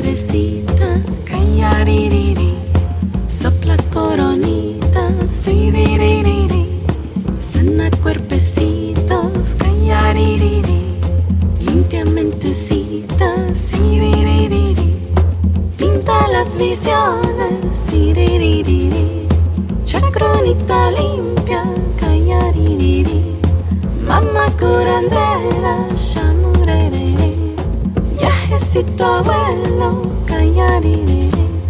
madrecita, callaririri, sopla coronita, siririri, sana cuerpecitos, callaririri, limpia mentecita, siririri, pinta las visiones, siririri, chacronita limpia, callaririri, mamá curandera, shamurere, viajecito abuelo, callaririri.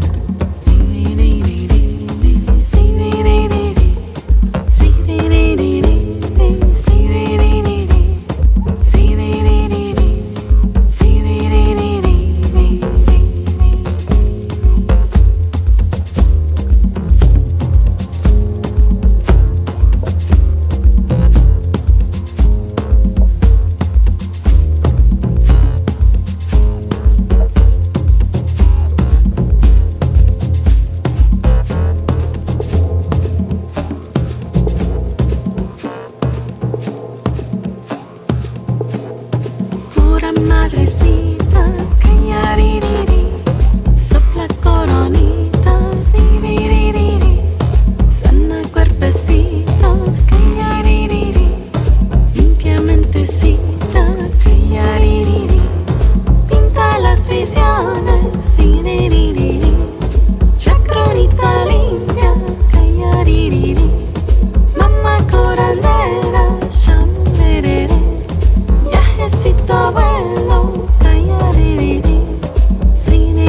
Madrecita, callaririri, sopla coronita, siririri, sana cuerpecitos, callaririri, limpia mentecita, callaririri, pinta las visiones, siririri, chacronita limpia, callaririri, mamá curandera, shamurere, viajecito abuelo, callaririri, sin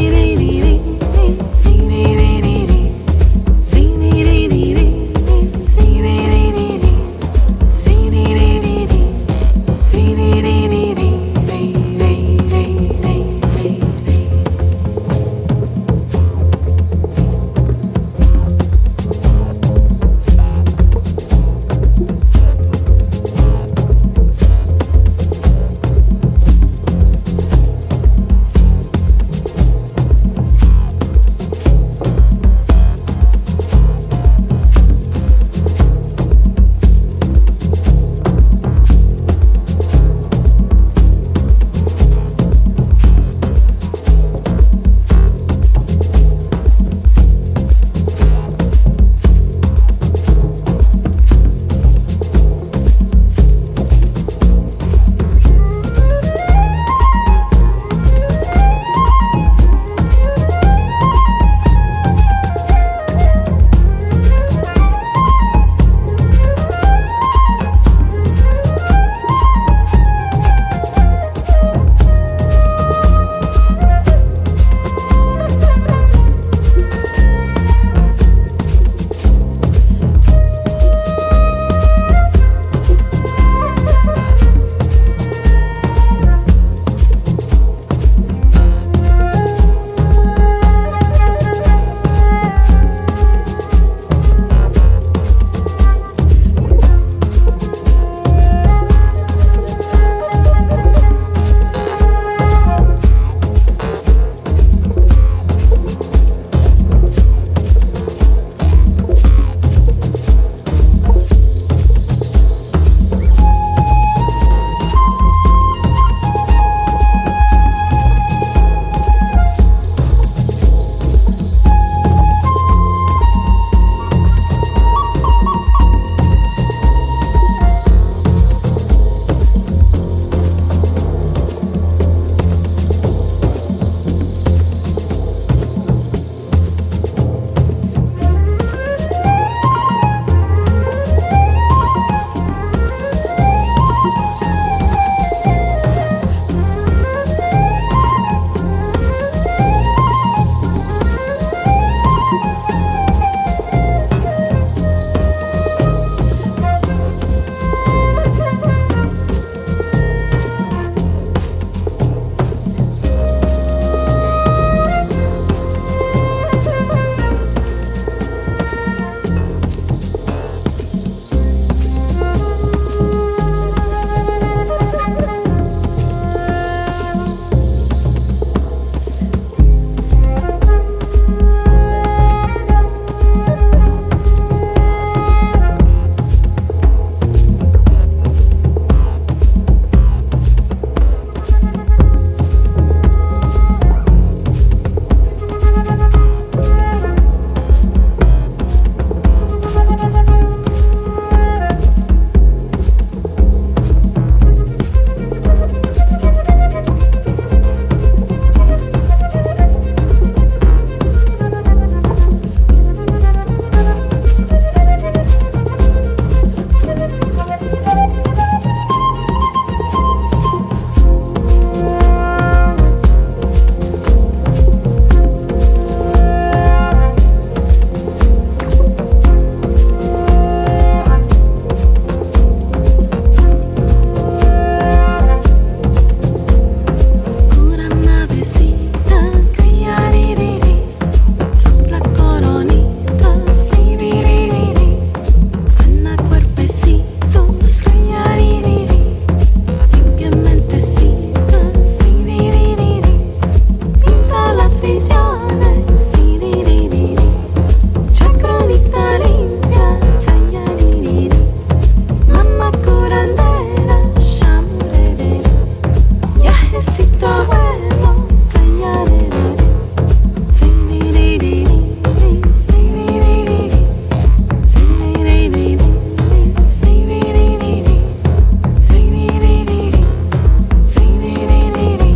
viajecito abuelo, callarerere. Siriririri, siriririri, siriririri, siriririri, siriririri, siriririri,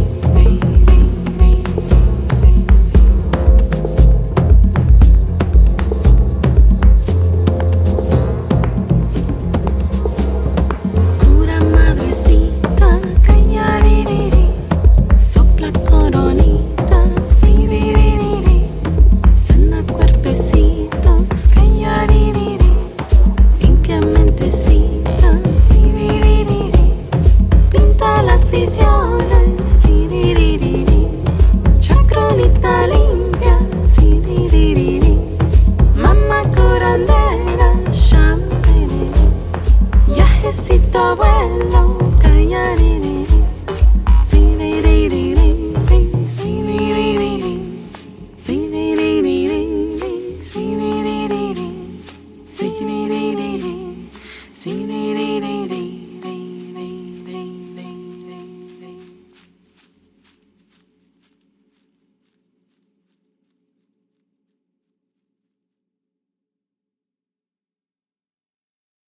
cura madrecita, callaririri, sopla coronita, siriririri, sana cuerpecitos, callaririri, limpia mentecita, siriririri, pinta las visiones, siriririri, chacronita limpia, siriririri, mamá curandera, champerere, viajecito abuelo,